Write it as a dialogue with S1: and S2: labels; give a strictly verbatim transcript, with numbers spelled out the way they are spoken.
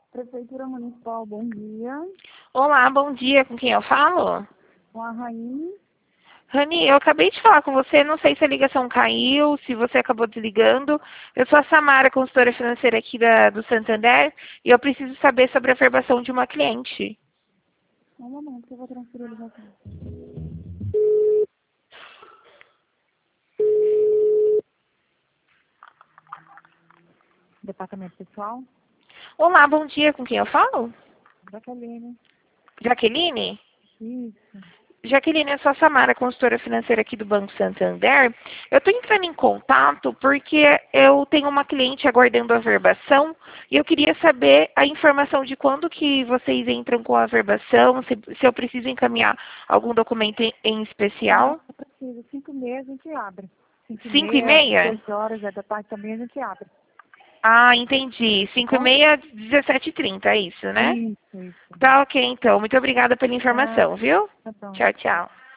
S1: Prefeitura Municipal, bom dia.
S2: Olá, bom dia. Com quem eu falo?
S1: Com a Raine.
S2: Rani, eu acabei de falar com você, não sei se a ligação caiu, se você acabou desligando. Eu sou a Samara, consultora financeira aqui da, do Santander, e eu preciso saber sobre a averbação de uma cliente.
S1: Um momento que eu vou transferir ele aqui. Departamento Pessoal,
S2: Olá, bom dia. Com quem eu falo?
S1: Jaqueline.
S2: Jaqueline?
S1: Isso.
S2: Jaqueline, eu sou a Samara, consultora financeira aqui do Banco Santander. Eu estou entrando em contato porque eu tenho uma cliente aguardando a averbação e eu queria saber a informação de quando que vocês entram com a averbação, se, se eu preciso encaminhar algum documento em, em especial.
S1: Não precisa. Cinco e meia a gente abre. Cinco e
S2: Cinco e
S1: meia,
S2: meia?
S1: seis horas é da tarde também a gente abre.
S2: Ah, entendi. Cinco e
S1: Bom?
S2: meia, dezessete e trinta, é isso, né?
S1: Isso, isso.
S2: Tá ok, então. Muito obrigada pela
S1: Tá,
S2: informação, viu?
S1: tá bom.
S2: Tchau, tchau.